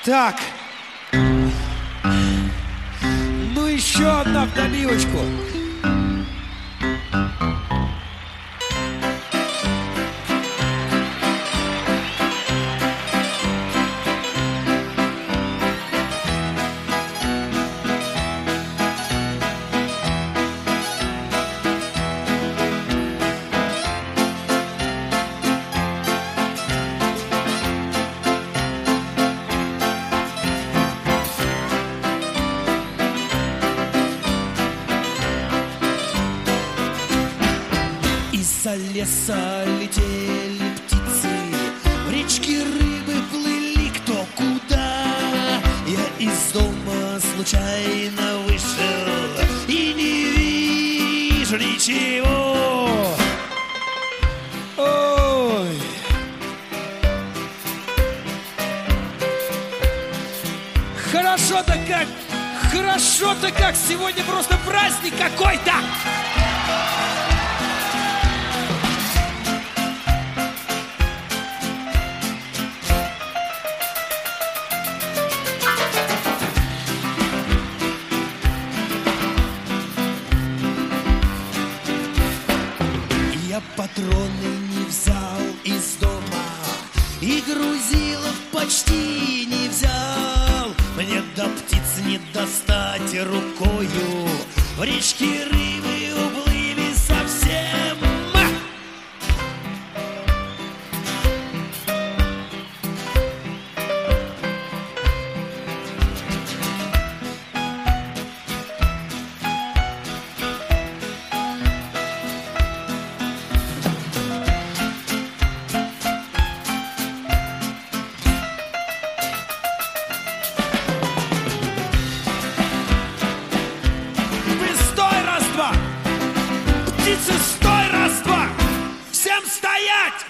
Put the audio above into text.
Так. Ну, еще одна в добивочку. Из-за леса летели птицы, в речке рыбы плыли кто куда. Я из дома случайно вышел и не вижу ничего. Ой. Хорошо-то как! Хорошо-то как! Сегодня просто праздник какой-то! Я патроны не взял из дома и грузилов почти не взял. Мне до птиц не достать рукою, в речке рыбы уплыли совсем. Птицы, стой, раз, два! Всем стоять!